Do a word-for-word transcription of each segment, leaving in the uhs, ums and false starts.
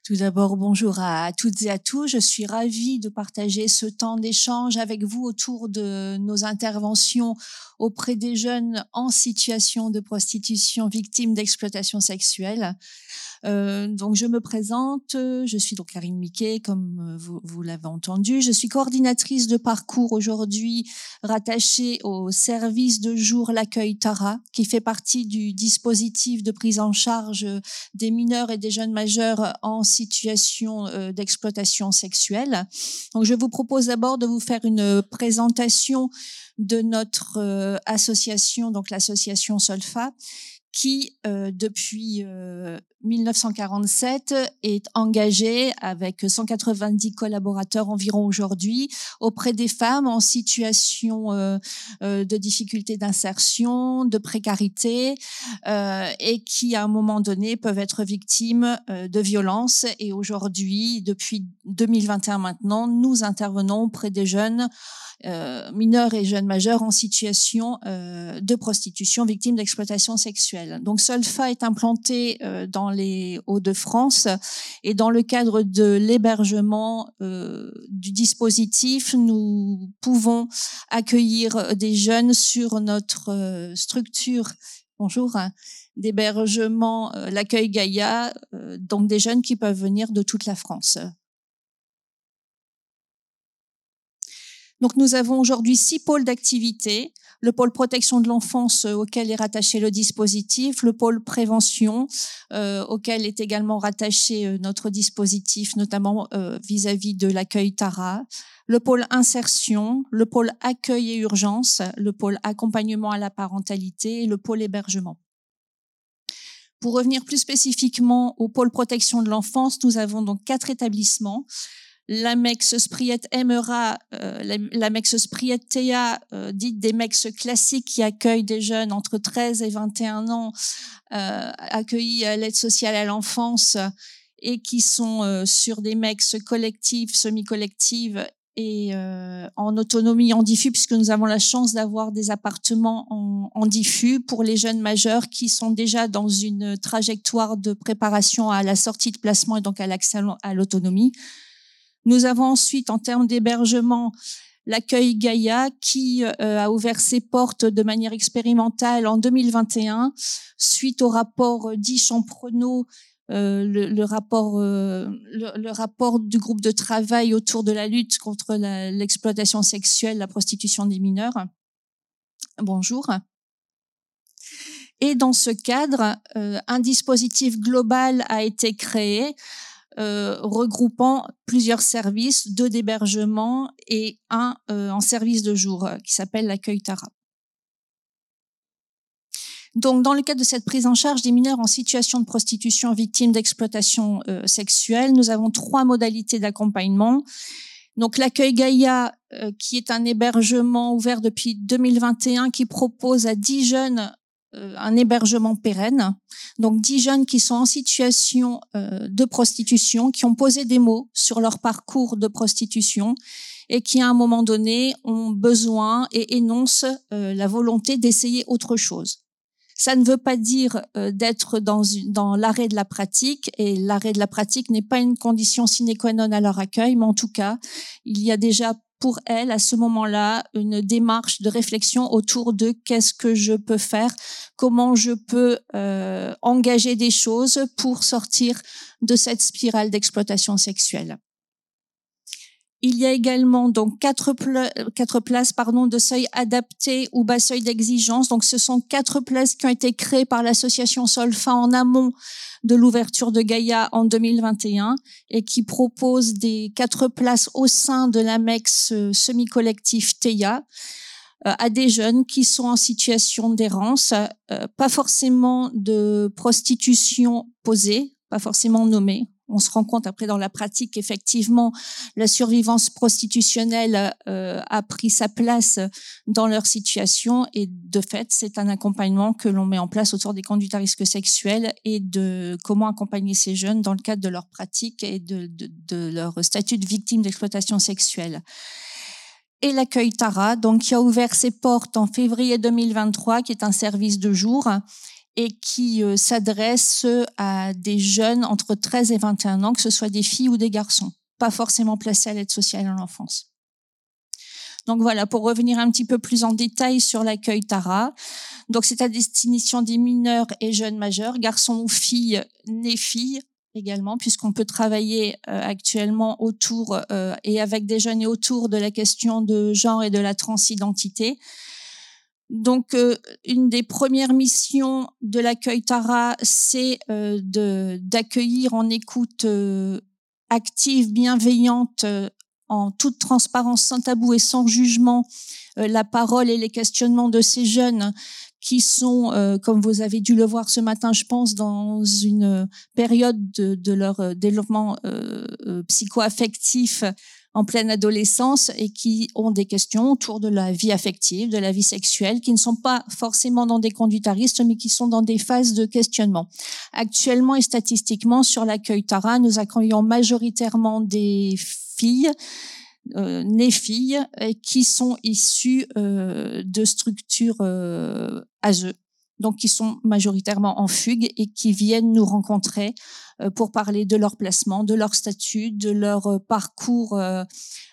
Tout d'abord, bonjour à toutes et à tous. Je suis ravie de partager ce temps d'échange avec vous autour de nos interventions auprès des jeunes en situation de prostitution victimes d'exploitation sexuelle. Euh, donc, je me présente. Je suis donc Karine Miquet, comme vous, vous l'avez entendu. Je suis coordinatrice de parcours aujourd'hui, rattachée au service de jour L'accueil Tara, qui fait partie du dispositif de prise en charge des mineurs et des jeunes majeurs en situation d'exploitation sexuelle. Donc, je vous propose d'abord de vous faire une présentation de notre euh, association, donc l'association Solfa, qui, euh, depuis euh, mille neuf cent quarante-sept, est engagée avec cent quatre-vingt-dix collaborateurs environ aujourd'hui auprès des femmes en situation euh, euh, de difficulté d'insertion, de précarité euh, et qui, à un moment donné, peuvent être victimes euh, de violences. Et aujourd'hui, depuis deux mille vingt et un maintenant, nous intervenons auprès des jeunes Euh, mineurs et jeunes majeurs en situation euh, de prostitution, victimes d'exploitation sexuelle. Donc Solfa est implanté euh, dans les Hauts-de-France et dans le cadre de l'hébergement euh, du dispositif, nous pouvons accueillir des jeunes sur notre euh, structure, bonjour, hein, d'hébergement, euh, l'accueil Gaïa, euh, donc des jeunes qui peuvent venir de toute la France. Donc, nous avons aujourd'hui six pôles d'activité. Le pôle protection de l'enfance euh, auquel est rattaché le dispositif, le pôle prévention euh, auquel est également rattaché euh, notre dispositif, notamment euh, vis-à-vis de l'accueil Tara, le pôle insertion, le pôle accueil et urgence, le pôle accompagnement à la parentalité et le pôle hébergement. Pour revenir plus spécifiquement au pôle protection de l'enfance, nous avons donc quatre établissements. L'Amex Spriet Emera, euh, l'Amex Spriet Théa, euh, dite des mex classiques qui accueillent des jeunes entre treize et vingt et un ans, euh, accueillis à l'aide sociale à l'enfance et qui sont euh, sur des mex collectives, semi-collectives et euh, en autonomie en diffus, puisque nous avons la chance d'avoir des appartements en, en diffus pour les jeunes majeurs qui sont déjà dans une trajectoire de préparation à la sortie de placement et donc à l'accès à l'autonomie. Nous avons ensuite, en termes d'hébergement, l'accueil Gaïa qui euh, a ouvert ses portes de manière expérimentale en deux mille vingt et un suite au rapport dit Champrenault, euh, le, le rapport euh, le, le rapport du groupe de travail autour de la lutte contre la, l'exploitation sexuelle, la prostitution des mineurs. Bonjour. Et dans ce cadre, euh, un dispositif global a été créé Euh, regroupant plusieurs services, deux d'hébergement et un euh, en service de jour euh, qui s'appelle l'accueil Tara. Donc, dans le cadre de cette prise en charge des mineurs en situation de prostitution victimes d'exploitation euh, sexuelle, nous avons trois modalités d'accompagnement. Donc, l'accueil Gaïa, euh, qui est un hébergement ouvert depuis deux mille vingt et un, qui propose à dix jeunes un hébergement pérenne, donc dix jeunes qui sont en situation euh, de prostitution, qui ont posé des mots sur leur parcours de prostitution et qui, à un moment donné, ont besoin et énoncent euh, la volonté d'essayer autre chose. Ça ne veut pas dire euh, d'être dans, une, dans l'arrêt de la pratique, et l'arrêt de la pratique n'est pas une condition sine qua non à leur accueil, mais en tout cas, il y a déjà pour elle, à ce moment-là, une démarche de réflexion autour de qu'est-ce que je peux faire, comment je peux euh, engager des choses pour sortir de cette spirale d'exploitation sexuelle. Il y a également donc quatre, pla- quatre places pardon, de seuil adapté ou bas seuil d'exigence. Donc, ce sont quatre places qui ont été créées par l'association Solfa en amont de l'ouverture de Gaïa en deux mille vingt et un et qui propose des quatre places au sein de l'Amex semi-collectif Théa euh, à des jeunes qui sont en situation d'errance, euh, pas forcément de prostitution posée, pas forcément nommée. On se rend compte après dans la pratique qu'effectivement la survivance prostitutionnelle euh, a pris sa place dans leur situation et de fait c'est un accompagnement que l'on met en place autour des conduites à risque sexuel et de comment accompagner ces jeunes dans le cadre de leur pratique et de, de, de leur statut de victime d'exploitation sexuelle. Et l'accueil Tara, donc qui a ouvert ses portes en février deux mille vingt-trois, qui est un service de jour et qui euh, s'adresse à des jeunes entre treize et vingt et un ans, que ce soit des filles ou des garçons, pas forcément placés à l'aide sociale à l'enfance. Donc voilà, pour revenir un petit peu plus en détail sur l'accueil Tara. Donc c'est à destination des mineurs et jeunes majeurs, garçons ou filles, nés filles également, puisqu'on peut travailler euh, actuellement autour euh, et avec des jeunes et autour de la question de genre et de la transidentité. Donc, euh, une des premières missions de l'accueil Tara, c'est euh, de d'accueillir en écoute euh, active, bienveillante, euh, en toute transparence, sans tabou et sans jugement, euh, la parole et les questionnements de ces jeunes qui sont, euh, comme vous avez dû le voir ce matin, je pense, dans une période de, de leur développement euh, euh, psycho-affectif en pleine adolescence et qui ont des questions autour de la vie affective, de la vie sexuelle, qui ne sont pas forcément dans des conduites à risque, mais qui sont dans des phases de questionnement. Actuellement et statistiquement, sur l'accueil Tara, nous accueillons majoritairement des filles, euh, nées filles, qui sont issues euh, de structures euh, A S E, donc qui sont majoritairement en fugue et qui viennent nous rencontrer euh, pour parler de leur placement, de leur statut, de leur euh, parcours euh,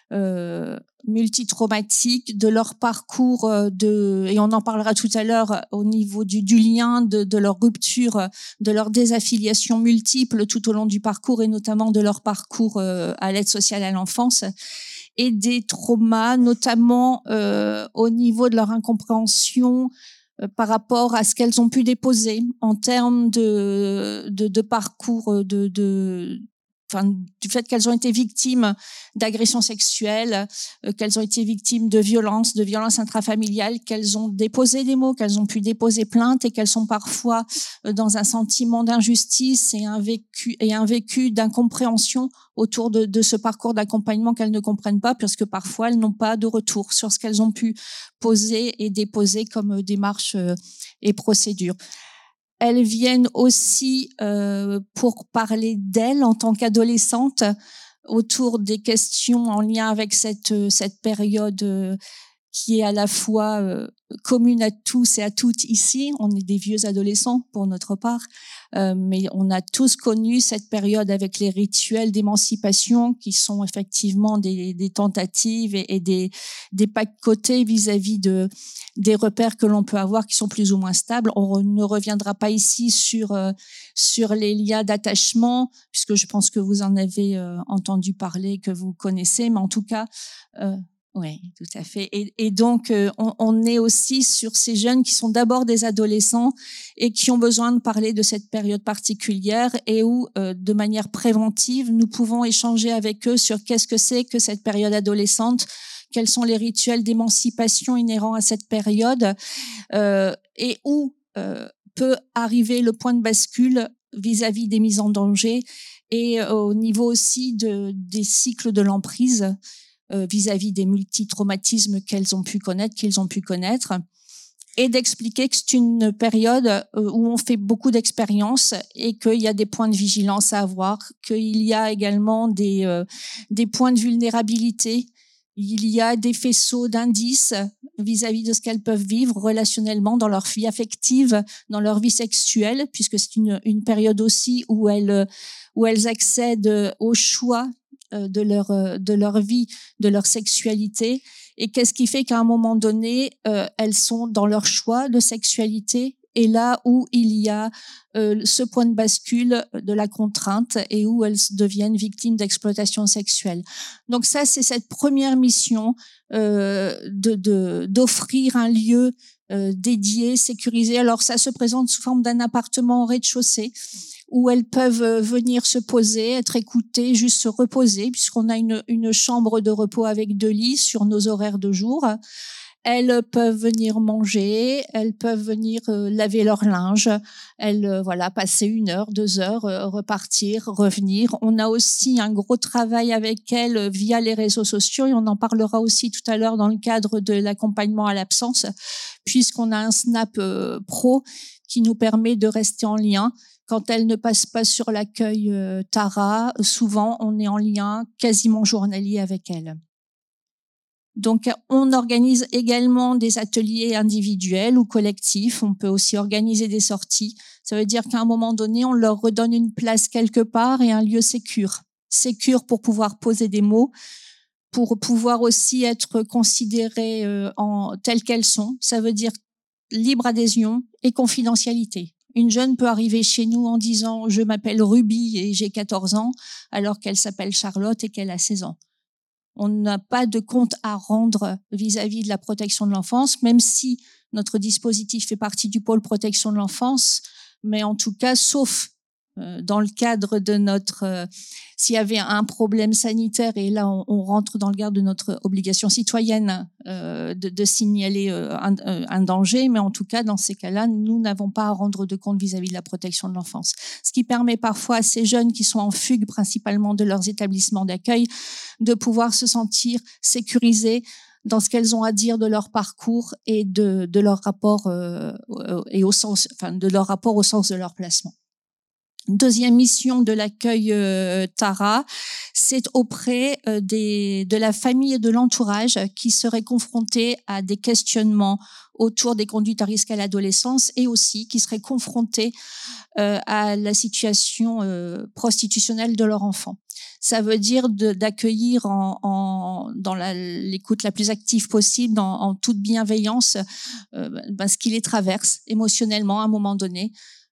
euh, multitraumatique, de leur parcours euh, de, et on en parlera tout à l'heure au niveau du, du lien, de, de leur rupture, de leur désaffiliation multiple tout au long du parcours et notamment de leur parcours euh, à l'aide sociale à l'enfance et des traumas, notamment euh, au niveau de leur incompréhension par rapport à ce qu'elles ont pu déposer en termes de, de, de parcours, de, de, enfin, du fait qu'elles ont été victimes d'agressions sexuelles, euh, qu'elles ont été victimes de violences, de violences intrafamiliales, qu'elles ont déposé des mots, qu'elles ont pu déposer plainte et qu'elles sont parfois euh, dans un sentiment d'injustice et un vécu, et un vécu d'incompréhension autour de, de ce parcours d'accompagnement qu'elles ne comprennent pas, parce que parfois elles n'ont pas de retour sur ce qu'elles ont pu poser et déposer comme démarche euh, et procédure. Elles viennent aussi euh, pour parler d'elles en tant qu'adolescentes autour des questions en lien avec cette, cette période euh, qui est à la fois euh, commune à tous et à toutes ici. On est des vieux adolescents pour notre part, euh, mais on a tous connu cette période avec les rituels d'émancipation qui sont effectivement des, des tentatives et, et des, des pas de côté vis-à-vis de des repères que l'on peut avoir qui sont plus ou moins stables. On ne reviendra pas ici sur euh, sur les liens d'attachement, puisque je pense que vous en avez euh, entendu parler, que vous connaissez, mais en tout cas, euh, oui, tout à fait. Et, et donc, euh, on, on est aussi sur ces jeunes qui sont d'abord des adolescents et qui ont besoin de parler de cette période particulière et où, euh, de manière préventive, nous pouvons échanger avec eux sur qu'est-ce que c'est que cette période adolescente, quels sont les rituels d'émancipation inhérents à cette période euh, et où euh, peut arriver le point de bascule vis-à-vis des mises en danger et euh, au niveau aussi de, des cycles de l'emprise euh, vis-à-vis des multitraumatismes qu'elles ont pu connaître, qu'ils ont pu connaître, et d'expliquer que c'est une période où on fait beaucoup d'expériences et qu'il y a des points de vigilance à avoir, qu'il y a également des, euh, des points de vulnérabilité. Il y a des faisceaux d'indices vis-à-vis de ce qu'elles peuvent vivre relationnellement dans leur vie affective, dans leur vie sexuelle, puisque c'est une, une période aussi où elles, où elles accèdent au choix de leur, de leur vie, de leur sexualité. Et qu'est-ce qui fait qu'à un moment donné, euh, elles sont dans leur choix de sexualité et là où il y a euh, ce point de bascule de la contrainte et où elles deviennent victimes d'exploitation sexuelle. Donc ça, c'est cette première mission euh, de, de, d'offrir un lieu euh, dédié, sécurisé. Alors ça se présente sous forme d'un appartement au rez-de-chaussée où elles peuvent venir se poser, être écoutées, juste se reposer, puisqu'on a une, une chambre de repos avec deux lits sur nos horaires de jour. Elles peuvent venir manger, elles peuvent venir euh, laver leur linge, elles euh, voilà passer une heure, deux heures, euh, repartir, revenir. On a aussi un gros travail avec elles via les réseaux sociaux et on en parlera aussi tout à l'heure dans le cadre de l'accompagnement à l'absence, puisqu'on a un Snap euh, Pro qui nous permet de rester en lien. Quand elles ne passent pas sur l'accueil euh, Tara, souvent on est en lien quasiment journalier avec elles. Donc, on organise également des ateliers individuels ou collectifs. On peut aussi organiser des sorties. Ça veut dire qu'à un moment donné, on leur redonne une place quelque part et un lieu sécure. Sécure pour pouvoir poser des mots, pour pouvoir aussi être considérées euh, en telles qu'elles sont. Ça veut dire libre adhésion et confidentialité. Une jeune peut arriver chez nous en disant « je m'appelle Ruby et j'ai quatorze ans » alors qu'elle s'appelle Charlotte et qu'elle a seize ans. On n'a pas de compte à rendre vis-à-vis de la protection de l'enfance, même si notre dispositif fait partie du pôle protection de l'enfance, mais en tout cas, sauf euh, dans le cadre de notre... Euh, s'il y avait un problème sanitaire, et là, on, on rentre dans le cadre de notre obligation citoyenne euh, de, de signaler euh, un, euh, un danger, mais en tout cas, dans ces cas-là, nous n'avons pas à rendre de compte vis-à-vis de la protection de l'enfance. Ce qui permet parfois à ces jeunes qui sont en fugue, principalement de leurs établissements d'accueil, de pouvoir se sentir sécurisés dans ce qu'elles ont à dire de leur parcours et de, de leur rapport euh, et au sens, enfin, de leur rapport au sens de leur placement. Deuxième mission de l'accueil euh, Tara, c'est auprès euh, des, de la famille et de l'entourage qui seraient confrontés à des questionnements autour des conduites à risque à l'adolescence et aussi qui seraient confrontés euh, à la situation euh, prostitutionnelle de leur enfant. Ça veut dire de, d'accueillir en, en, dans la, l'écoute la plus active possible, en, en toute bienveillance, euh, ben, ce qui les traverse émotionnellement à un moment donné.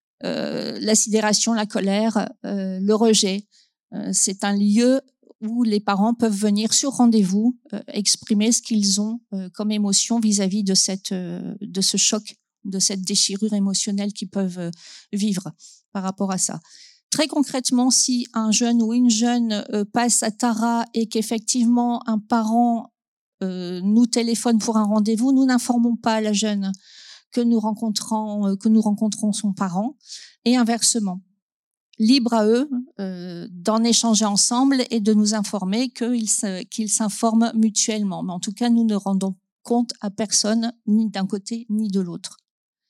Euh, la sidération, la colère, euh, le rejet. Euh, c'est un lieu où les parents peuvent venir sur rendez-vous euh, exprimer ce qu'ils ont euh, comme émotion vis-à-vis de cette, euh, de ce choc, de cette déchirure émotionnelle qu'ils peuvent euh, vivre par rapport à ça. Très concrètement, si un jeune ou une jeune euh, passe à Tara et qu'effectivement un parent euh, nous téléphone pour un rendez-vous, nous n'informons pas la jeune que nous rencontrons, que nous rencontrons son parent, et inversement. Libre à eux euh, d'en échanger ensemble et de nous informer qu'ils, qu'ils s'informent mutuellement. Mais en tout cas, nous ne rendons compte à personne, ni d'un côté ni de l'autre.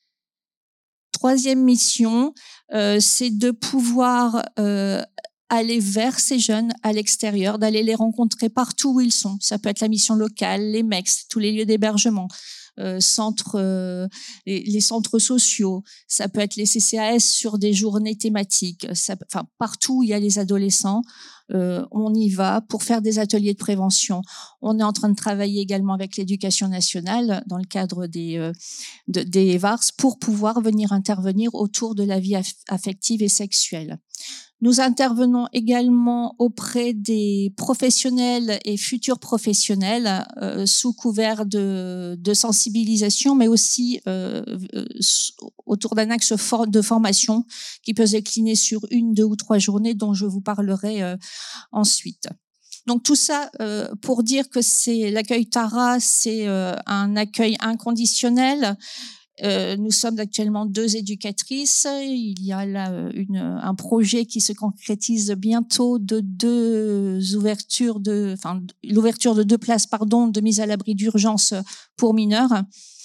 Troisième mission, euh, c'est de pouvoir euh, aller vers ces jeunes à l'extérieur, d'aller les rencontrer partout où ils sont. Ça peut être la mission locale, les M E X, tous les lieux d'hébergement. Euh, centres, euh, les, les centres sociaux, ça peut être les C C A S sur des journées thématiques, ça, enfin partout où il y a les adolescents, euh, on y va pour faire des ateliers de prévention. On est en train de travailler également avec l'éducation nationale dans le cadre des, euh, de, des V A R S pour pouvoir venir intervenir autour de la vie aff- affective et sexuelle. Nous intervenons également auprès des professionnels et futurs professionnels euh, sous couvert de, de sensibilisation, mais aussi euh, euh, autour d'un axe for- de formation qui peut se décliner sur une, deux ou trois journées dont je vous parlerai euh, ensuite. Donc tout ça euh, pour dire que c'est l'accueil Tara, c'est euh, un accueil inconditionnel. Euh, nous sommes actuellement deux éducatrices. Il y a là une, un projet qui se concrétise bientôt de deux ouvertures de, enfin, l'ouverture de deux places, pardon, de mise à l'abri d'urgence pour mineurs.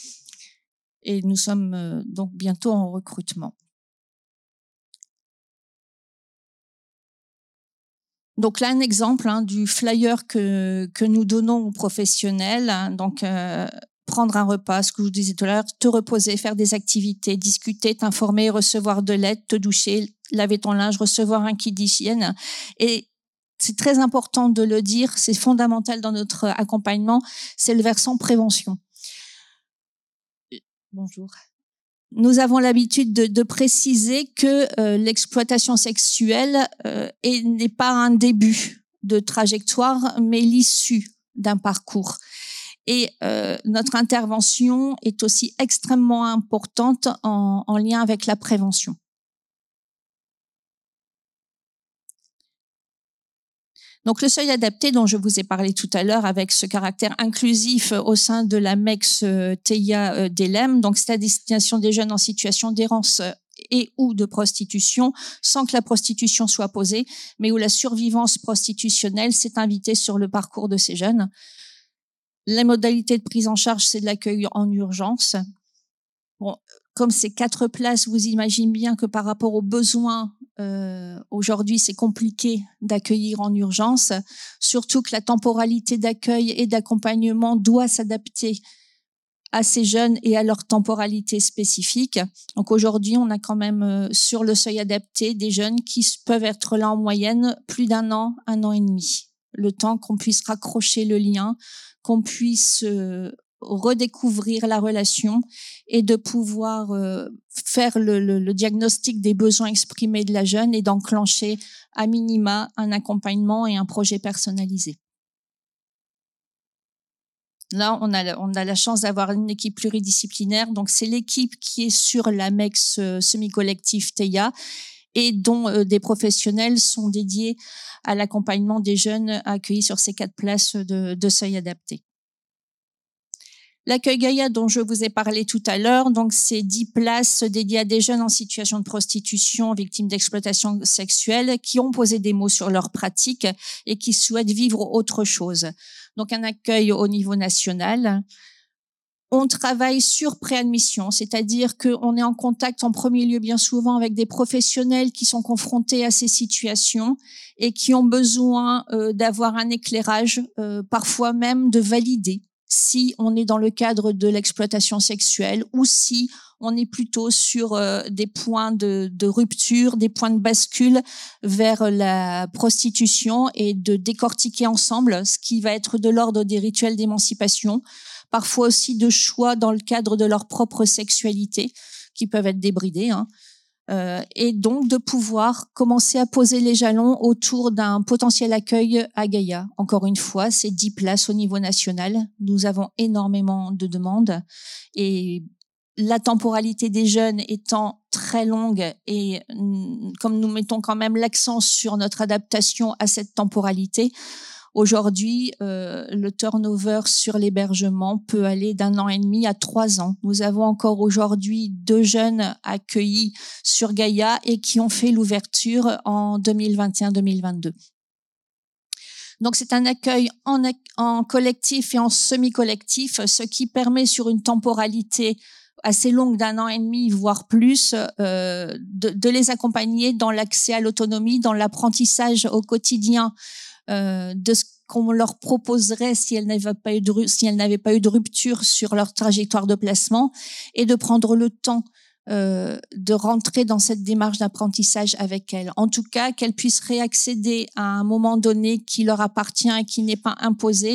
Et nous sommes donc bientôt en recrutement. Donc là, un exemple hein, du flyer que, que nous donnons aux professionnels. Hein, donc, euh, prendre un repas, ce que je vous disais tout à l'heure, te reposer, faire des activités, discuter, t'informer, recevoir de l'aide, te doucher, laver ton linge, recevoir un kit d'hygiène. Et c'est très important de le dire, c'est fondamental dans notre accompagnement, c'est le versant prévention. Bonjour. Nous avons l'habitude de, de préciser que euh, l'exploitation sexuelle euh, est, n'est pas un début de trajectoire, mais l'issue d'un parcours. Et euh, notre intervention est aussi extrêmement importante en, en lien avec la prévention. Donc le seuil adapté dont je vous ai parlé tout à l'heure avec ce caractère inclusif au sein de la M E X T I A d'E L E M, donc c'est à destination des jeunes en situation d'errance et ou de prostitution sans que la prostitution soit posée, mais où la survivance prostitutionnelle s'est invitée sur le parcours de ces jeunes. La modalité de prise en charge, c'est de l'accueil en urgence. Bon, comme c'est quatre places, vous imaginez bien que par rapport aux besoins, euh, aujourd'hui, c'est compliqué d'accueillir en urgence, surtout que la temporalité d'accueil et d'accompagnement doit s'adapter à ces jeunes et à leur temporalité spécifique. Donc aujourd'hui, on a quand même euh, sur le seuil adapté des jeunes qui peuvent être là en moyenne plus d'un an, un an et demi. Le temps qu'on puisse raccrocher le lien, qu'on puisse euh, redécouvrir la relation et de pouvoir euh, faire le, le, le diagnostic des besoins exprimés de la jeune et d'enclencher à minima un accompagnement et un projet personnalisé. Là, on a, on a la chance d'avoir une équipe pluridisciplinaire. Donc, c'est l'équipe qui est sur l'AMEX euh, semi-collectif T E I A et dont euh, des professionnels sont dédiés à l'accompagnement des jeunes accueillis sur ces quatre places de, de seuil adapté. L'accueil Gaïa dont je vous ai parlé tout à l'heure, donc c'est dix places dédiées à des jeunes en situation de prostitution, victimes d'exploitation sexuelle, qui ont posé des mots sur leurs pratiques et qui souhaitent vivre autre chose. Donc un accueil au niveau national. On travaille sur préadmission, c'est-à-dire qu'on est en contact en premier lieu bien souvent avec des professionnels qui sont confrontés à ces situations et qui ont besoin euh, d'avoir un éclairage, euh, parfois même de valider si on est dans le cadre de l'exploitation sexuelle ou si on est plutôt sur euh, des points de, de rupture, des points de bascule vers la prostitution et de décortiquer ensemble ce qui va être de l'ordre des rituels d'émancipation, parfois aussi de choix dans le cadre de leur propre sexualité qui peuvent être débridés, hein. Euh, et donc de pouvoir commencer à poser les jalons autour d'un potentiel accueil à Gaïa. Encore une fois, c'est dix places au niveau national. Nous avons énormément de demandes et la temporalité des jeunes étant très longue et comme nous mettons quand même l'accent sur notre adaptation à cette temporalité, aujourd'hui, euh, le turnover sur l'hébergement peut aller d'un an et demi à trois ans. Nous avons encore aujourd'hui deux jeunes accueillis sur Gaïa et qui ont fait l'ouverture en deux mille vingt et un deux mille vingt-deux. Donc, c'est un accueil en, en collectif et en semi-collectif, ce qui permet sur une temporalité assez longue d'un an et demi, voire plus, euh, de, de les accompagner dans l'accès à l'autonomie, dans l'apprentissage au quotidien Euh, de ce qu'on leur proposerait si elles n'avaient pas eu de, si elles n'avaient pas eu de rupture sur leur trajectoire de placement et de prendre le temps euh, de rentrer dans cette démarche d'apprentissage avec elles. En tout cas, qu'elles puissent réaccéder à un moment donné qui leur appartient et qui n'est pas imposé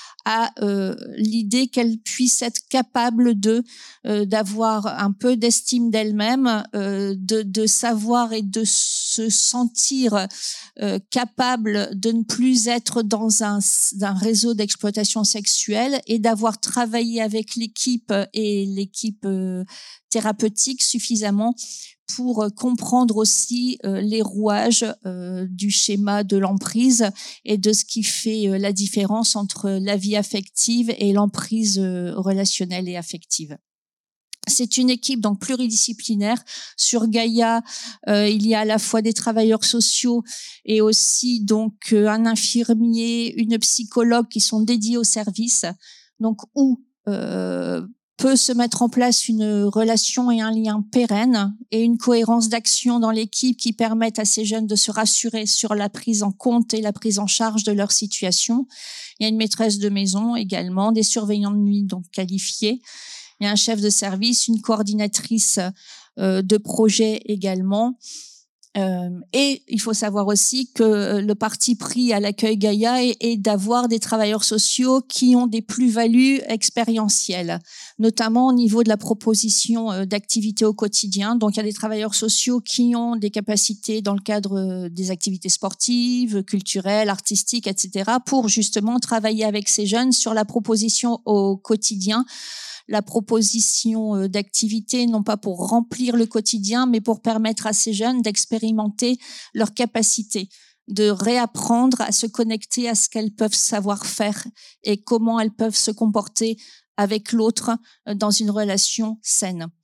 à euh, l'idée qu'elles puissent être capables de euh, d'avoir un peu d'estime d'elles-mêmes, euh, de, de savoir et de se sentir euh, capables de ne plus être dans un, un réseau d'exploitation sexuelle et d'avoir travaillé avec l'équipe et l'équipe euh, thérapeutique suffisamment pour comprendre aussi euh, les rouages euh, du schéma de l'emprise et de ce qui fait euh, la différence entre la vie affective et l'emprise euh, relationnelle et affective. C'est une équipe donc pluridisciplinaire. Sur Gaïa, euh, il y a à la fois des travailleurs sociaux et aussi donc euh, un infirmier, une psychologue qui sont dédiés au service. Donc où euh, peut se mettre en place une relation et un lien pérenne et une cohérence d'action dans l'équipe qui permettent à ces jeunes de se rassurer sur la prise en compte et la prise en charge de leur situation. Il y a une maîtresse de maison également, des surveillants de nuit donc qualifiés. Il y a un chef de service, une coordinatrice euh, de projet également. Euh, et il faut savoir aussi que le parti pris à l'accueil Gaïa est, est d'avoir des travailleurs sociaux qui ont des plus-values expérientielles, notamment au niveau de la proposition euh, d'activités au quotidien. Donc, il y a des travailleurs sociaux qui ont des capacités dans le cadre des activités sportives, culturelles, artistiques, et cetera, pour justement travailler avec ces jeunes sur la proposition au quotidien, la proposition d'activité, non pas pour remplir le quotidien, mais pour permettre à ces jeunes d'expérimenter leur capacité, de réapprendre à se connecter à ce qu'elles peuvent savoir faire et comment elles peuvent se comporter avec l'autre dans une relation saine.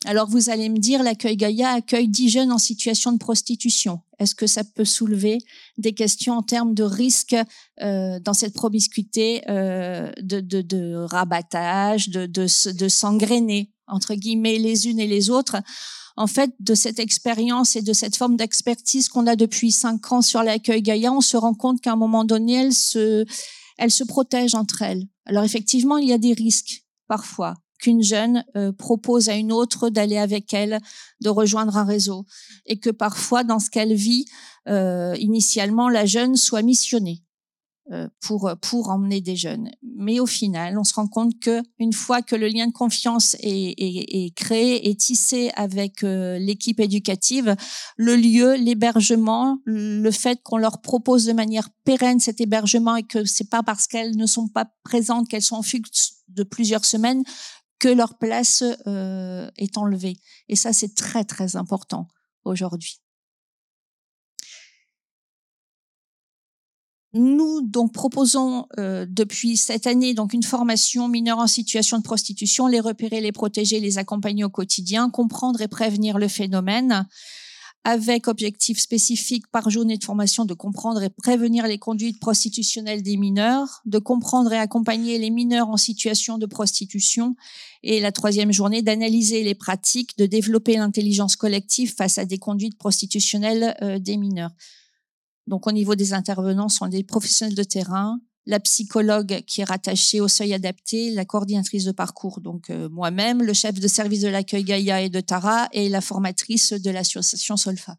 Alors vous allez me dire, l'accueil Gaïa accueille dix jeunes en situation de prostitution. Est-ce que ça peut soulever des questions en termes de risque euh, dans cette promiscuité euh, de, de, de rabattage, de, de, de s'engrainer, entre guillemets, les unes et les autres? En fait, de cette expérience et de cette forme d'expertise qu'on a depuis cinq ans sur l'accueil Gaïa, on se rend compte qu'à un moment donné, elles se, elles se protègent entre elles. Alors effectivement, il y a des risques parfois qu'une jeune euh, propose à une autre d'aller avec elle, de rejoindre un réseau, et que parfois, dans ce qu'elle vit, euh, initialement, la jeune soit missionnée euh, pour pour emmener des jeunes. Mais au final, on se rend compte que une fois que le lien de confiance est, est, est créé, est tissé avec euh, l'équipe éducative, le lieu, l'hébergement, le fait qu'on leur propose de manière pérenne cet hébergement et que c'est pas parce qu'elles ne sont pas présentes, qu'elles sont en fugue de plusieurs semaines, que leur place euh, est enlevée. Et ça, c'est très, très important aujourd'hui. Nous, donc, proposons euh, depuis cette année donc une formation mineurs en situation de prostitution, les repérer, les protéger, les accompagner au quotidien, comprendre et prévenir le phénomène, avec objectif spécifique par journée de formation de comprendre et prévenir les conduites prostitutionnelles des mineurs, de comprendre et accompagner les mineurs en situation de prostitution, et la troisième journée d'analyser les pratiques, de développer l'intelligence collective face à des conduites prostitutionnelles euh, des mineurs. Donc au niveau des intervenants sont des professionnels de terrain, la psychologue qui est rattachée au seuil adapté, la coordinatrice de parcours, donc euh, moi-même, le chef de service de l'accueil Gaïa et de Tara, et la formatrice de l'association Solfa.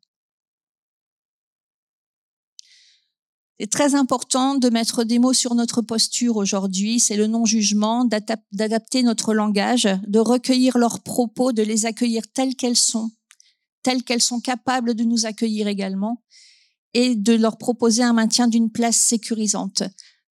C'est très important de mettre des mots sur notre posture aujourd'hui, c'est le non-jugement, d'adapter notre langage, de recueillir leurs propos, de les accueillir telles qu'elles sont, telles qu'elles sont capables de nous accueillir également, et de leur proposer un maintien d'une place sécurisante.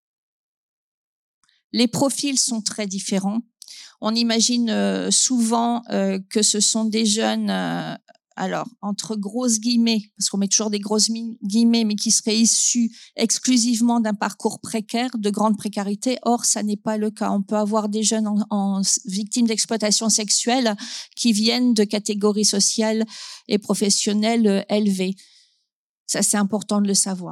Les profils sont très différents. On imagine euh, souvent euh, que ce sont des jeunes, euh, alors entre grosses guillemets, parce qu'on met toujours des grosses guillemets, mais qui seraient issus exclusivement d'un parcours précaire, de grande précarité. Or, ça n'est pas le cas. On peut avoir des jeunes en, en victimes d'exploitation sexuelle qui viennent de catégories sociales et professionnelles euh, élevées. Ça, c'est important de le savoir.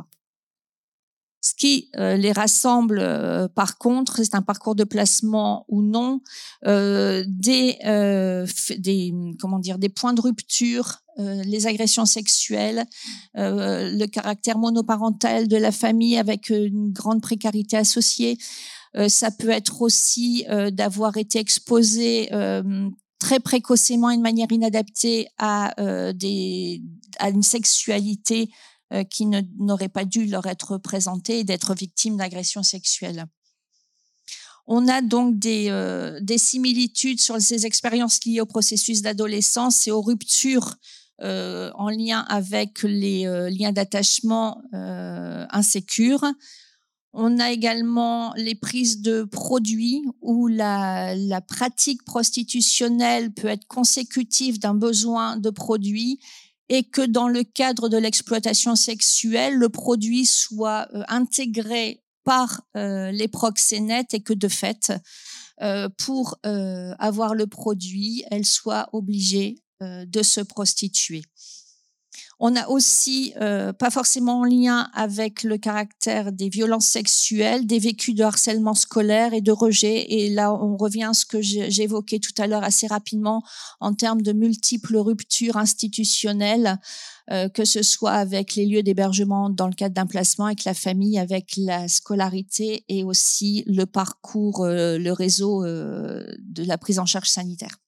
Ce qui euh, les rassemble, euh, par contre, c'est un parcours de placement ou non, euh, des, euh, des, comment dire, des points de rupture, euh, les agressions sexuelles, euh, le caractère monoparental de la famille avec une grande précarité associée. Euh, ça peut être aussi euh, d'avoir été exposé euh, très précocement et de manière inadaptée à, euh, des, à une sexualité euh, qui ne, n'aurait pas dû leur être présentée et d'être victime d'agressions sexuelles. On a donc des, euh, des similitudes sur ces expériences liées au processus d'adolescence et aux ruptures euh, en lien avec les euh, liens d'attachement euh, insécures. On a également les prises de produits où la, la pratique prostitutionnelle peut être consécutive d'un besoin de produits et que dans le cadre de l'exploitation sexuelle, le produit soit euh, intégré par euh, les proxénètes et que de fait, euh, pour euh, avoir le produit, elles soient obligées euh, de se prostituer. On a aussi, euh, pas forcément en lien avec le caractère des violences sexuelles, des vécus de harcèlement scolaire et de rejet. Et là, on revient à ce que j'évoquais tout à l'heure assez rapidement en termes de multiples ruptures institutionnelles, euh, que ce soit avec les lieux d'hébergement dans le cadre d'un placement, avec la famille, avec la scolarité et aussi le parcours, euh, le réseau euh, de la prise en charge sanitaire.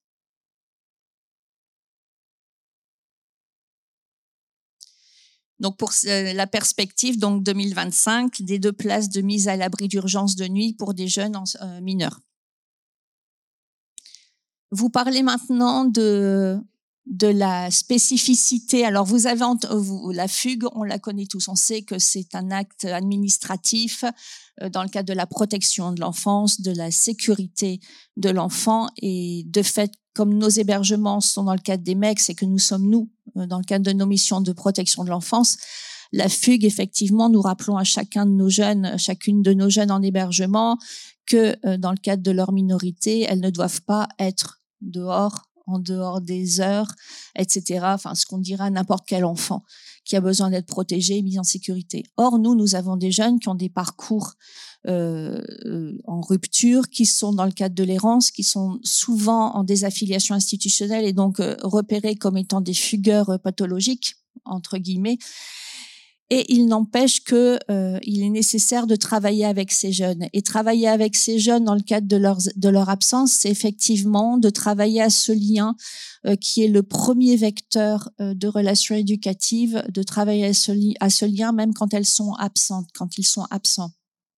Donc pour la perspective, donc deux mille vingt-cinq, des deux places de mise à l'abri d'urgence de nuit pour des jeunes euh, mineurs. Vous parlez maintenant de de la spécificité. Alors vous avez vous, la fugue, on la connaît tous. On sait que c'est un acte administratif euh, dans le cadre de la protection de l'enfance, de la sécurité de l'enfant, et de fait, comme nos hébergements sont dans le cadre des M E C et que nous sommes nous dans le cadre de nos missions de protection de l'enfance, la fugue, effectivement, nous rappelons à chacun de nos jeunes, chacune de nos jeunes en hébergement, que euh, dans le cadre de leur minorité, elles ne doivent pas être dehors en dehors des heures, et cetera. Enfin, ce qu'on dira à n'importe quel enfant qui a besoin d'être protégé et mis en sécurité. Or, nous, nous avons des jeunes qui ont des parcours euh, en rupture, qui sont dans le cadre de l'errance, qui sont souvent en désaffiliation institutionnelle et donc euh, repérés comme étant des fugueurs pathologiques, entre guillemets. Et il n'empêche que euh, il est nécessaire de travailler avec ces jeunes. Et travailler avec ces jeunes dans le cadre de leur, de leur absence, c'est effectivement de travailler à ce lien euh, qui est le premier vecteur euh, de relations éducatives, de travailler à ce, li- à ce lien même quand elles sont absentes, quand ils sont absents.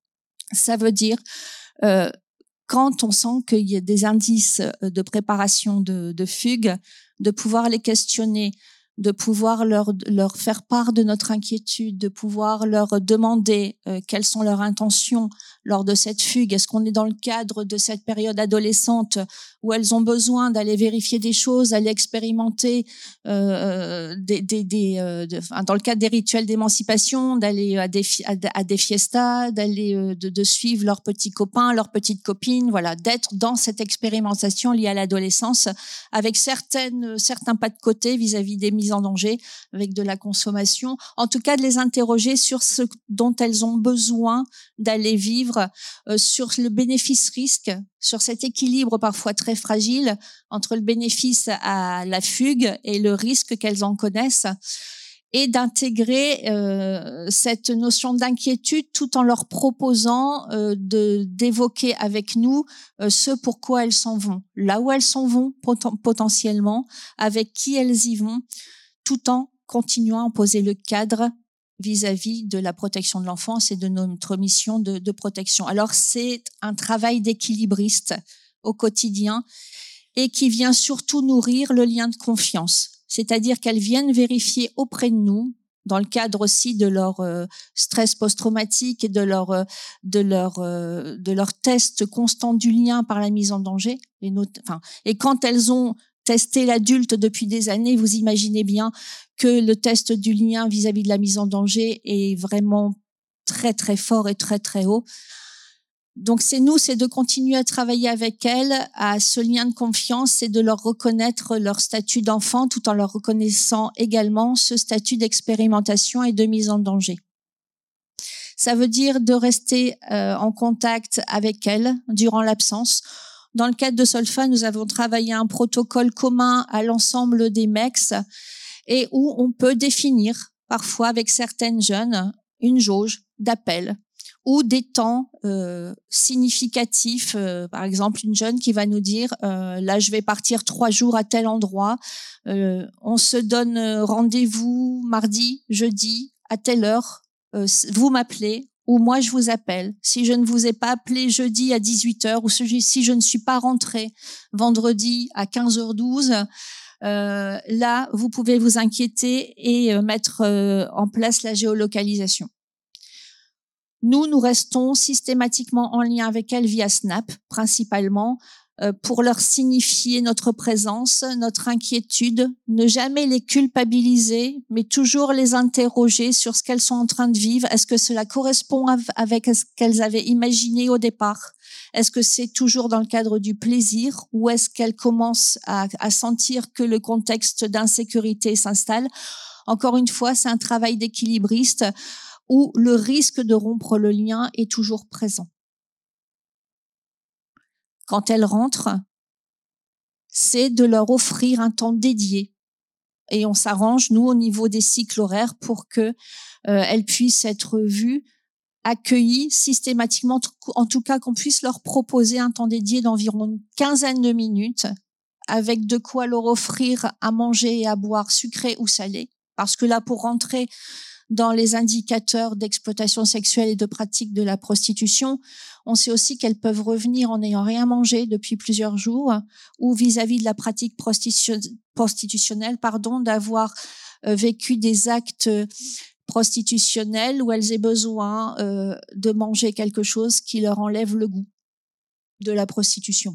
Ça veut dire, euh, quand on sent qu'il y a des indices de préparation de, de fugue, de pouvoir les questionner, de pouvoir leur, leur faire part de notre inquiétude, de pouvoir leur demander euh, quelles sont leurs intentions lors de cette fugue. Est-ce qu'on est dans le cadre de cette période adolescente où elles ont besoin d'aller vérifier des choses, d'aller expérimenter euh, des, des, des, euh, de, enfin, dans le cadre des rituels d'émancipation, d'aller à des, à, à des fiestas, d'aller euh, de, de suivre leurs petits copains, leurs petites copines, voilà, d'être dans cette expérimentation liée à l'adolescence avec certaines, certains pas de côté vis-à-vis des mises en danger, avec de la consommation. En tout cas, de les interroger sur ce dont elles ont besoin d'aller vivre, euh, sur le bénéfice-risque, sur cet équilibre parfois très fragile entre le bénéfice à la fugue et le risque qu'elles en connaissent, et d'intégrer euh, cette notion d'inquiétude tout en leur proposant euh, de d'évoquer avec nous euh, ce pourquoi elles s'en vont, là où elles s'en vont poten- potentiellement, avec qui elles y vont, tout en continuant à poser le cadre vis-à-vis de la protection de l'enfance et de notre mission de, de protection. Alors, c'est un travail d'équilibriste au quotidien et qui vient surtout nourrir le lien de confiance. C'est-à-dire qu'elles viennent vérifier auprès de nous, dans le cadre aussi de leur euh, stress post-traumatique et de leur, euh, de leur, euh, de leur test constant du lien par la mise en danger. Et, not- enfin, et quand elles ont testé l'adulte depuis des années, vous imaginez bien que le test du lien vis-à-vis de la mise en danger est vraiment très très fort et très très haut. Donc c'est nous, c'est de continuer à travailler avec elles, à ce lien de confiance et de leur reconnaître leur statut d'enfant tout en leur reconnaissant également ce statut d'expérimentation et de mise en danger. Ça veut dire de rester euh, en contact avec elles durant l'absence. Dans le cadre de Solfa, nous avons travaillé un protocole commun à l'ensemble des M E X et où on peut définir parfois avec certaines jeunes une jauge d'appel ou des temps euh, significatifs. Euh, par exemple, une jeune qui va nous dire euh, « là, je vais partir trois jours à tel endroit. Euh, on se donne rendez-vous mardi, jeudi, à telle heure. Euh, vous m'appelez ou moi, je vous appelle. Si je ne vous ai pas appelé jeudi à dix-huit heures ou si je ne suis pas rentrée vendredi à quinze heures douze, euh, là, vous pouvez vous inquiéter et euh, mettre euh, en place la géolocalisation. » Nous, nous restons systématiquement en lien avec elles via Snap, principalement, euh, pour leur signifier notre présence, notre inquiétude, ne jamais les culpabiliser, mais toujours les interroger sur ce qu'elles sont en train de vivre. Est-ce que cela correspond avec ce qu'elles avaient imaginé au départ? Est-ce que c'est toujours dans le cadre du plaisir ou est-ce qu'elles commencent à, à sentir que le contexte d'insécurité s'installe? Encore une fois, c'est un travail d'équilibriste où le risque de rompre le lien est toujours présent. Quand elles rentrent, c'est de leur offrir un temps dédié. Et on s'arrange, nous, au niveau des cycles horaires, pour que euh, elles puissent être vues, accueillies systématiquement, en tout cas qu'on puisse leur proposer un temps dédié d'environ une quinzaine de minutes, avec de quoi leur offrir à manger et à boire sucré ou salé. Parce que là, pour rentrer dans les indicateurs d'exploitation sexuelle et de pratique de la prostitution, on sait aussi qu'elles peuvent revenir en n'ayant rien mangé depuis plusieurs jours ou vis-à-vis de la pratique prostitutionnelle, pardon, d'avoir euh, vécu des actes prostitutionnels où elles aient besoin euh, de manger quelque chose qui leur enlève le goût de la prostitution.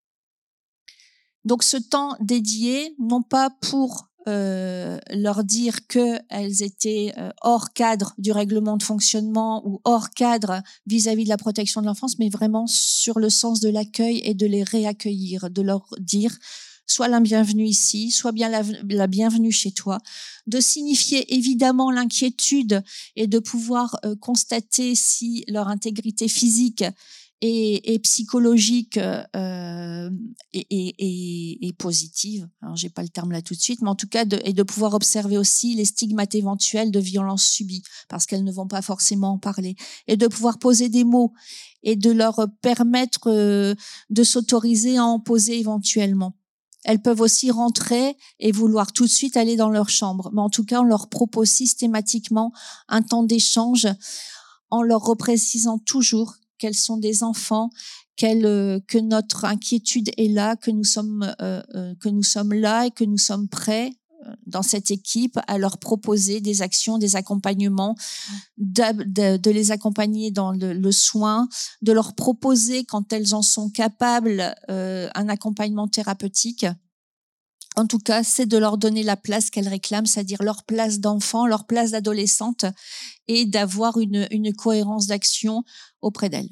Donc ce temps dédié, non pas pour Euh, leur dire qu'elles étaient euh, hors cadre du règlement de fonctionnement ou hors cadre vis-à-vis de la protection de l'enfance, mais vraiment sur le sens de l'accueil et de les réaccueillir, de leur dire sois la bienvenue ici, sois bien la, la bienvenue chez toi, de signifier évidemment l'inquiétude et de pouvoir euh, constater si leur intégrité physique et, et psychologique euh, et, et, et, et positive. Alors j'ai pas le terme là tout de suite, mais en tout cas de, et de pouvoir observer aussi les stigmates éventuels de violences subies parce qu'elles ne vont pas forcément en parler, et de pouvoir poser des mots et de leur permettre euh, de s'autoriser à en poser éventuellement. Elles peuvent aussi rentrer et vouloir tout de suite aller dans leur chambre, mais en tout cas on leur propose systématiquement un temps d'échange en leur reprécisant toujours qu'elles sont des enfants, qu'elles, que notre inquiétude est là, que nous sommes, euh, euh, que nous sommes là et que nous sommes prêts euh, dans cette équipe à leur proposer des actions, des accompagnements, de, de, de les accompagner dans le, le soin, de leur proposer, quand elles en sont capables, euh, un accompagnement thérapeutique. En tout cas, c'est de leur donner la place qu'elles réclament, c'est-à-dire leur place d'enfant, leur place d'adolescente, et d'avoir une, une cohérence d'action auprès d'elles.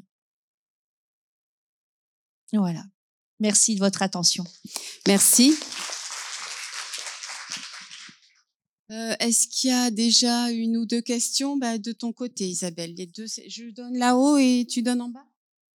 Voilà. Merci de votre attention. Merci. Euh, est-ce qu'il y a déjà une ou deux questions? Bah, de ton côté, Isabelle. Les deux, je donne là-haut et tu donnes en bas.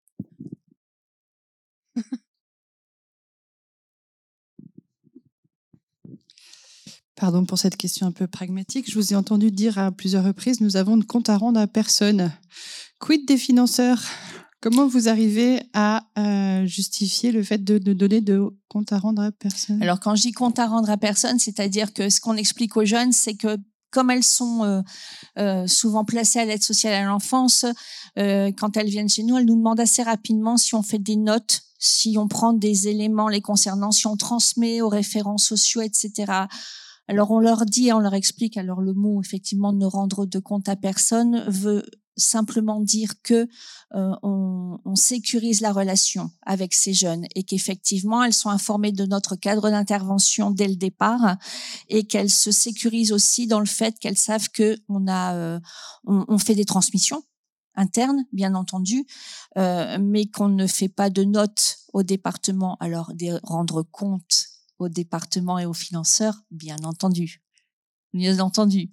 Pardon pour cette question un peu pragmatique. Je vous ai entendu dire à plusieurs reprises, nous avons de compte à rendre à personne. Quid des financeurs? Comment vous arrivez à euh, justifier le fait de, de donner de compte à rendre à personne? Alors, quand je dis compte à rendre à personne, c'est-à-dire que ce qu'on explique aux jeunes, c'est que comme elles sont euh, euh, souvent placées à l'aide sociale à l'enfance, euh, quand elles viennent chez nous, elles nous demandent assez rapidement si on fait des notes, si on prend des éléments les concernant, si on transmet aux référents sociaux, et cetera. Alors, on leur dit, on leur explique. Alors, le mot, effectivement, ne rendre de compte à personne veut simplement dire que euh, on, on sécurise la relation avec ces jeunes et qu'effectivement, elles sont informées de notre cadre d'intervention dès le départ et qu'elles se sécurisent aussi dans le fait qu'elles savent que on a, euh, on, on fait des transmissions internes, bien entendu, euh, mais qu'on ne fait pas de notes au département. Alors, des rendre compte au département et aux financeurs, bien entendu. Bien entendu.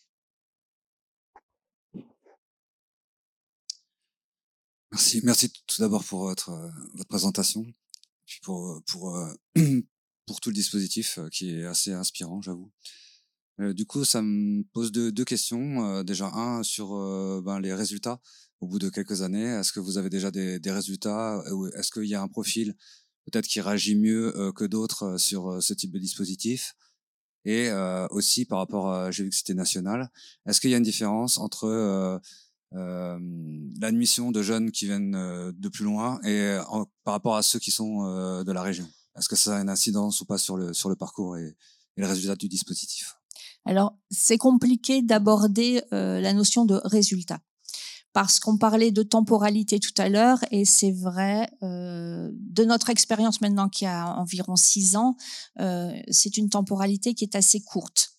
Merci, merci tout d'abord pour votre, votre présentation, puis pour, pour, pour tout le dispositif qui est assez inspirant, j'avoue. Euh, du coup, ça me pose deux, deux questions. Euh, déjà, un sur euh, ben, les résultats au bout de quelques années. Est-ce que vous avez déjà des, des résultats? Est-ce qu'il y a un profil peut-être qui réagit mieux euh, que d'autres sur euh, ce type de dispositif? Et euh, aussi par rapport à, j'ai vu que c'était national, est-ce qu'il y a une différence entre euh, euh, l'admission de jeunes qui viennent euh, de plus loin et en, par rapport à ceux qui sont euh, de la région? Est-ce que ça a une incidence ou pas sur le, sur le parcours et, et le résultat du dispositif? Alors, c'est compliqué d'aborder euh, la notion de résultat. Parce qu'on parlait de temporalité tout à l'heure, et c'est vrai, euh, de notre expérience maintenant qui a environ six ans, euh, c'est une temporalité qui est assez courte.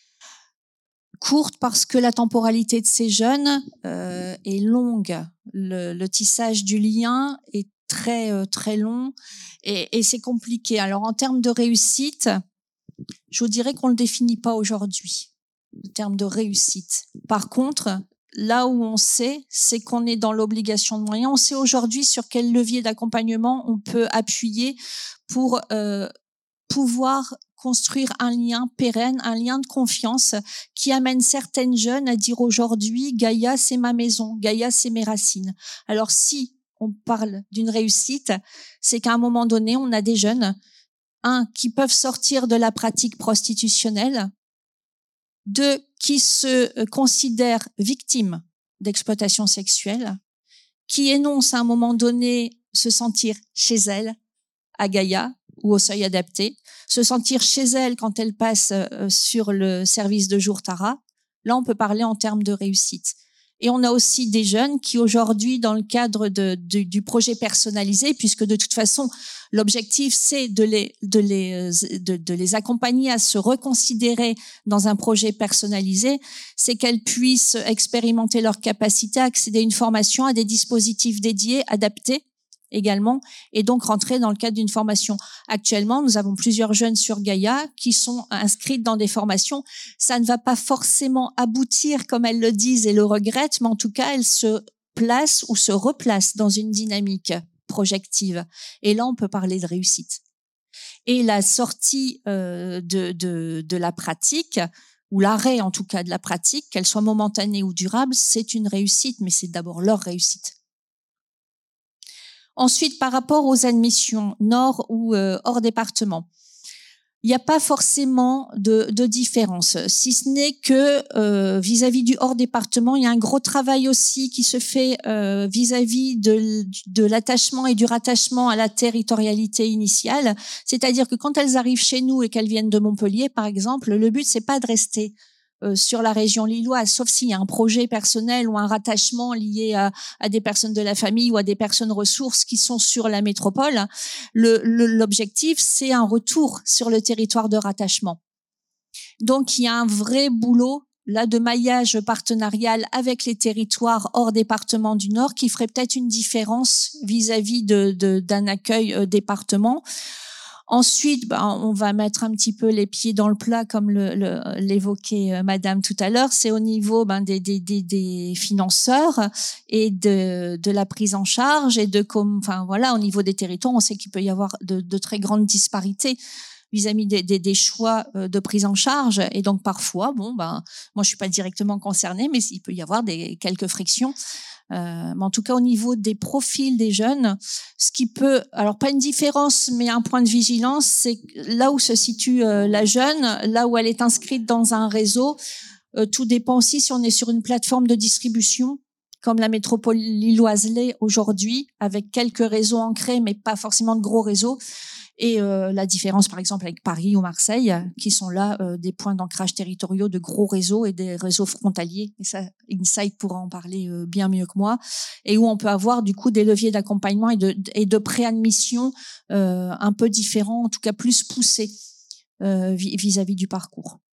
Courte parce que la temporalité de ces jeunes euh, est longue. Le, le tissage du lien est très euh, très long et, et c'est compliqué. Alors en termes de réussite, je vous dirais qu'on le définit pas aujourd'hui, en termes de réussite. Par contre, là où on sait, c'est qu'on est dans l'obligation de moyens. On sait aujourd'hui sur quel levier d'accompagnement on peut appuyer pour euh, pouvoir construire un lien pérenne, un lien de confiance qui amène certaines jeunes à dire aujourd'hui, Gaïa, c'est ma maison, Gaïa, c'est mes racines. Alors si on parle d'une réussite, c'est qu'à un moment donné, on a des jeunes, un, qui peuvent sortir de la pratique prostitutionnelle, deux, qui se considèrent victimes d'exploitation sexuelle, qui énoncent à un moment donné se sentir chez elles, à Gaïa ou au seuil adapté, se sentir chez elles quand elles passent sur le service de jour Tara. Là, on peut parler en termes de réussite. Et on a aussi des jeunes qui aujourd'hui, dans le cadre de, de, du projet personnalisé, puisque de toute façon, l'objectif, c'est de les, de, les, de, de les accompagner à se reconsidérer dans un projet personnalisé, c'est qu'elles puissent expérimenter leur capacité à accéder à une formation, à des dispositifs dédiés, adaptés, également, et donc rentrer dans le cadre d'une formation. Actuellement, nous avons plusieurs jeunes sur Gaïa qui sont inscrites dans des formations. Ça ne va pas forcément aboutir comme elles le disent et le regrettent, mais en tout cas, elles se placent ou se replacent dans une dynamique projective. Et là, on peut parler de réussite. Et la sortie euh, de, de, de la pratique, ou l'arrêt en tout cas de la pratique, qu'elle soit momentanée ou durable, c'est une réussite, mais c'est d'abord leur réussite. Ensuite, par rapport aux admissions nord ou euh, hors département, il n'y a pas forcément de, de différence, si ce n'est que euh, vis-à-vis du hors département, il y a un gros travail aussi qui se fait euh, vis-à-vis de, de l'attachement et du rattachement à la territorialité initiale. C'est-à-dire que quand elles arrivent chez nous et qu'elles viennent de Montpellier, par exemple, le but c'est pas de rester euh, sur la région lilloise, sauf s'il y a un projet personnel ou un rattachement lié à, à des personnes de la famille ou à des personnes ressources qui sont sur la métropole. Le, le, l'objectif, c'est un retour sur le territoire de rattachement. Donc, il y a un vrai boulot là de maillage partenarial avec les territoires hors département du Nord qui ferait peut-être une différence vis-à-vis de, de, d'un accueil euh, département. Ensuite, ben, on va mettre un petit peu les pieds dans le plat, comme le, le, l'évoquait euh, Madame tout à l'heure. C'est au niveau ben, des, des, des, des financeurs et de, de la prise en charge et de, comme, enfin voilà, au niveau des territoires, on sait qu'il peut y avoir de, de très grandes disparités vis-à-vis des, des, des choix de prise en charge. Et donc parfois, bon, ben, moi je suis pas directement concernée, mais il peut y avoir des quelques frictions. Euh, mais en tout cas, au niveau des profils des jeunes, ce qui peut, alors pas une différence, mais un point de vigilance, c'est là où se situe euh, la jeune, là où elle est inscrite dans un réseau. Euh, tout dépend aussi si on est sur une plateforme de distribution, comme la métropole lilloise l'est aujourd'hui, avec quelques réseaux ancrés, mais pas forcément de gros réseaux. Et euh, la différence, par exemple, avec Paris ou Marseille, qui sont là euh, des points d'ancrage territoriaux de gros réseaux et des réseaux frontaliers. Et ça, Insight pourra en parler euh, bien mieux que moi. Et où on peut avoir du coup des leviers d'accompagnement et de, et de préadmission euh, un peu différents, en tout cas plus poussés euh, vis-à-vis du parcours.